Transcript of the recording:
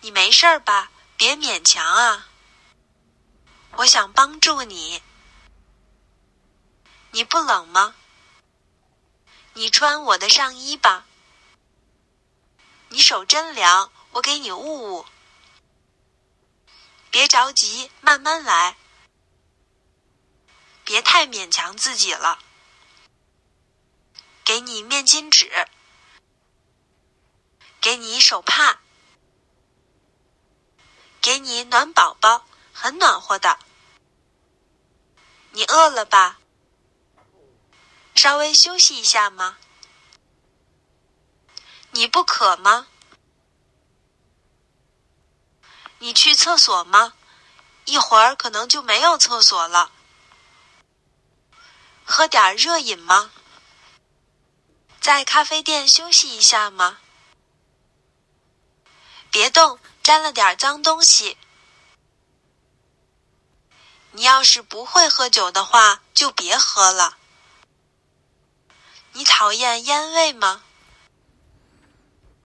你没事儿吧？别勉强啊。我想帮助你。你不冷吗？你穿我的上衣吧。你手真凉，我给你捂捂。别着急，慢慢来。别太勉强自己了。给你面巾纸。给你手帕。给你暖宝宝，很暖和的。你饿了吧？稍微休息一下吗？你不渴吗？你去厕所吗？一会儿可能就没有厕所了。喝点热饮吗？在咖啡店休息一下吗？别动，沾了点脏东西。你要是不会喝酒的话，就别喝了。你讨厌烟味吗？